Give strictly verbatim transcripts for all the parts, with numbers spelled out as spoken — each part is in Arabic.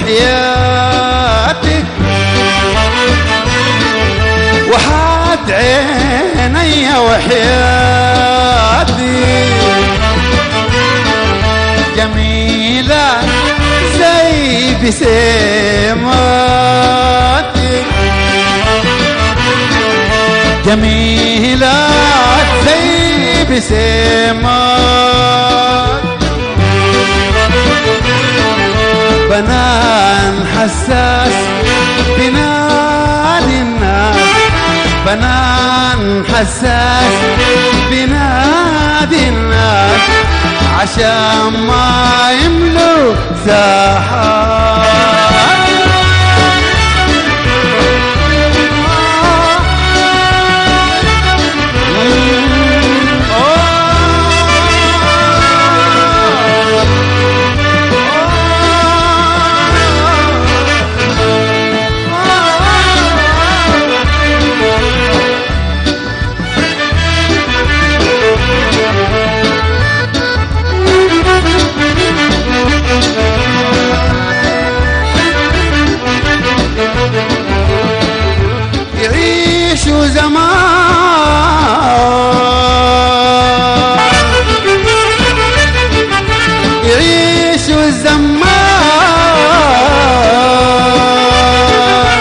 وحياتك وحاد عيني وحياتي جميلة زي بسماتك جميلة زي بسماتك بنان حساس بنادي الناس بنان حساس بنادي الناس عشان ما يملوا ساحات يعيشوا زمان يعيشوا زمان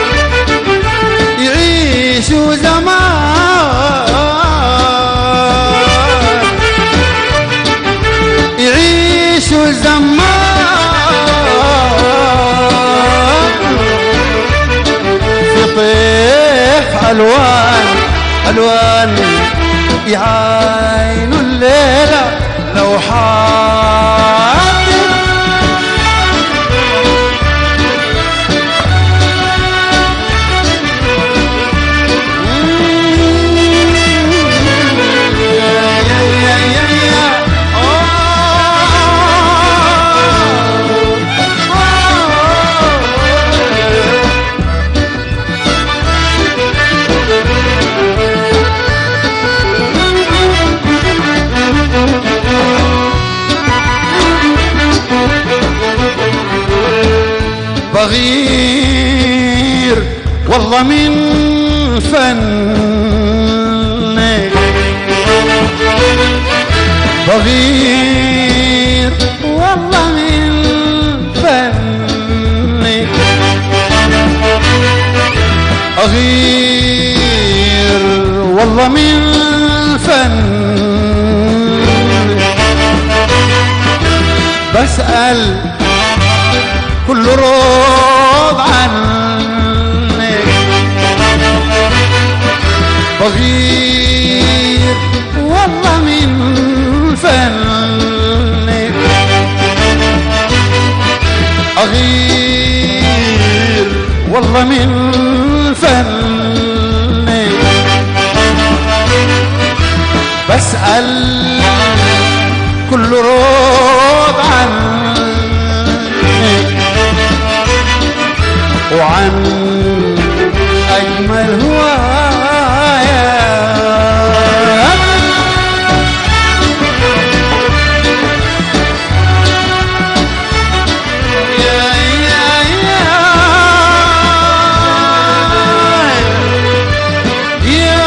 يعيشوا زمان يعيشوا زمان في طيف ألوان ألوان يعاينوا الليلة لوحات بغير والله من فنك بغير والله من فنك أغير والله من فنك بسأل كل روض عنك بغير والله من فنك أغير والله من فنك بسأل كل روض عنك وعن أجمل هوايا يا يا يا يا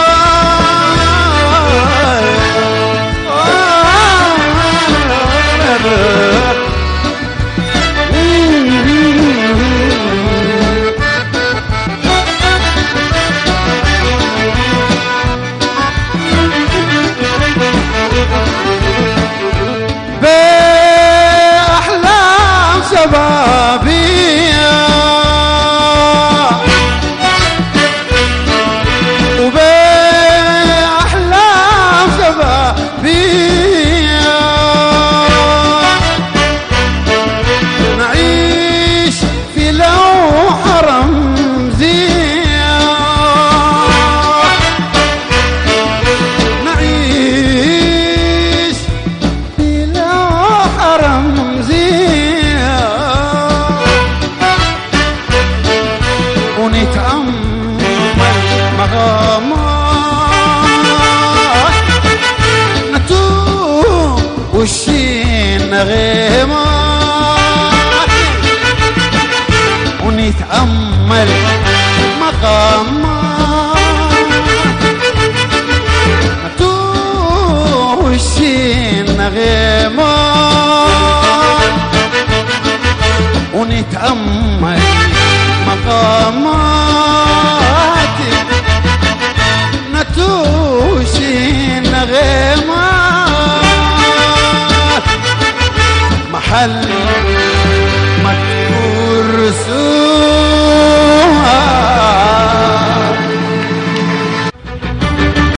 ونتأمل مقامات نتوشين نغيمات ونتأمل مقامات نتوشين نغيمات محل مذكور